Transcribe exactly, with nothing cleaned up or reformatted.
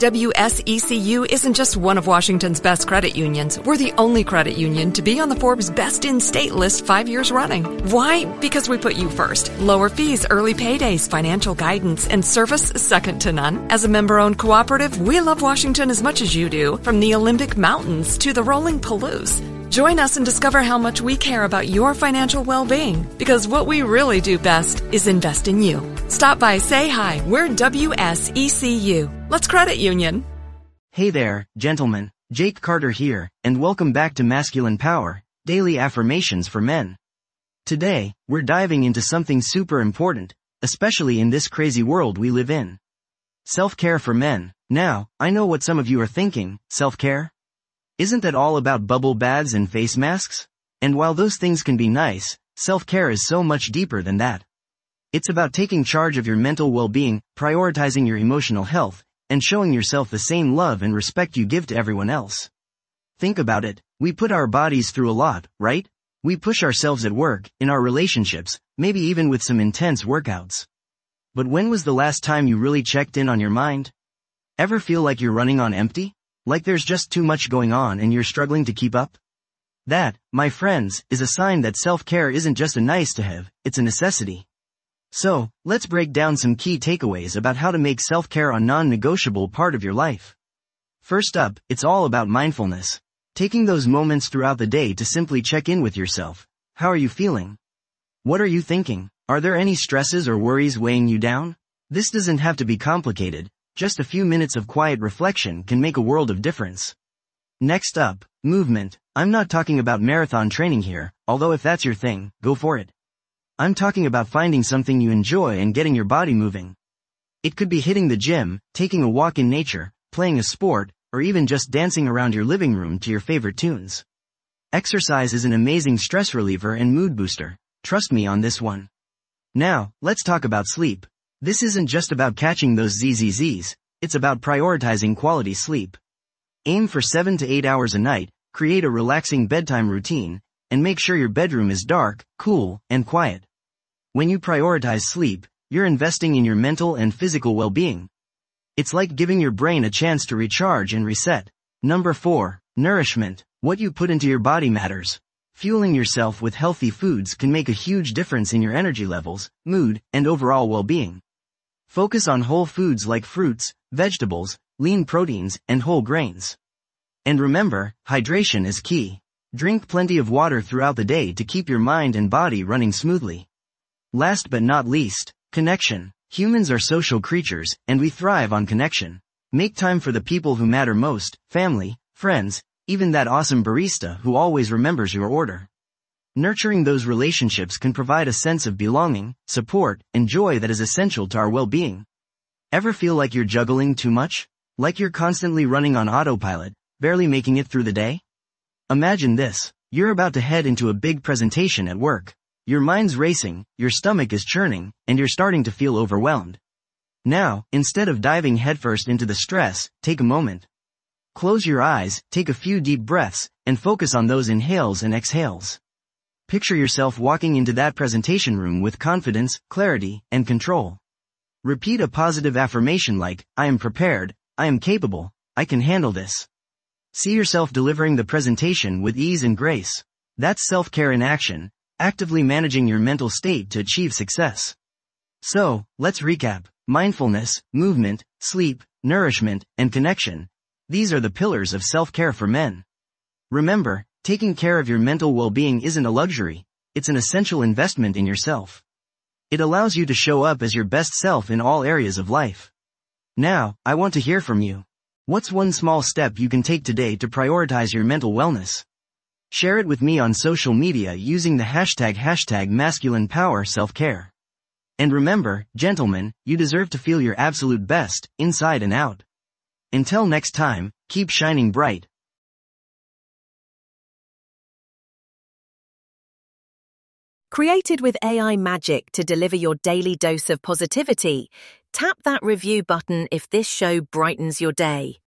W S E C U isn't just one of Washington's best credit unions. We're the only credit union to be on the Forbes Best in State list five years running. Why? Because we put you first. Lower fees, early paydays, financial guidance, and service second to none. As a member-owned cooperative, we love Washington as much as you do, from the Olympic Mountains to the rolling Palouse. Join us and discover how much we care about your financial well-being, because what we really do best is invest in you. Stop by, say hi. We're W S E C U. Let's credit union. Hey there, gentlemen. Jake Carter here, and welcome back to Masculine Power, Daily Affirmations for Men. Today, we're diving into something super important, especially in this crazy world we live in. Self-care for men. Now, I know what some of you are thinking. Self-care? Isn't that all about bubble baths and face masks? And while those things can be nice, self-care is so much deeper than that. It's about taking charge of your mental well-being, prioritizing your emotional health, and showing yourself the same love and respect you give to everyone else. Think about it. We put our bodies through a lot, right? We push ourselves at work, in our relationships, maybe even with some intense workouts. But when was the last time you really checked in on your mind? Ever feel like you're running on empty? Like there's just too much going on and you're struggling to keep up? That, my friends, is a sign that self-care isn't just a nice to have, it's a necessity. So, let's break down some key takeaways about how to make self-care a non-negotiable part of your life. First up, it's all about mindfulness. Taking those moments throughout the day to simply check in with yourself. How are you feeling? What are you thinking? Are there any stresses or worries weighing you down? This doesn't have to be complicated. Just a few minutes of quiet reflection can make a world of difference. Next up, movement. I'm not talking about marathon training here, although if that's your thing, go for it. I'm talking about finding something you enjoy and getting your body moving. It could be hitting the gym, taking a walk in nature, playing a sport, or even just dancing around your living room to your favorite tunes. Exercise is an amazing stress reliever and mood booster. Trust me on this one. Now, let's talk about sleep. This isn't just about catching those Z Z Zs, it's about prioritizing quality sleep. Aim for seven to eight hours a night, create a relaxing bedtime routine, and make sure your bedroom is dark, cool, and quiet. When you prioritize sleep, you're investing in your mental and physical well-being. It's like giving your brain a chance to recharge and reset. Number four, nourishment. What you put into your body matters. Fueling yourself with healthy foods can make a huge difference in your energy levels, mood, and overall well-being. Focus on whole foods like fruits, vegetables, lean proteins, and whole grains. And remember, hydration is key. Drink plenty of water throughout the day to keep your mind and body running smoothly. Last but not least, connection. Humans are social creatures, and we thrive on connection. Make time for the people who matter most, family, friends, even that awesome barista who always remembers your order. Nurturing those relationships can provide a sense of belonging, support, and joy that is essential to our well-being. Ever feel like you're juggling too much? Like you're constantly running on autopilot, barely making it through the day? Imagine this. You're about to head into a big presentation at work. Your mind's racing, your stomach is churning, and you're starting to feel overwhelmed. Now, instead of diving headfirst into the stress, take a moment. Close your eyes, take a few deep breaths, and focus on those inhales and exhales. Picture yourself walking into that presentation room with confidence, clarity, and control. Repeat a positive affirmation like, I am prepared, I am capable, I can handle this. See yourself delivering the presentation with ease and grace. That's self-care in action, actively managing your mental state to achieve success. So, let's recap. Mindfulness, movement, sleep, nourishment, and connection. These are the pillars of self-care for men. Remember, taking care of your mental well-being isn't a luxury, it's an essential investment in yourself. It allows you to show up as your best self in all areas of life. Now, I want to hear from you. What's one small step you can take today to prioritize your mental wellness? Share it with me on social media using the hashtag hashtag masculine power self-care. And remember, gentlemen, you deserve to feel your absolute best, inside and out. Until next time, keep shining bright. Created with A I magic to deliver your daily dose of positivity, tap that review button if this show brightens your day.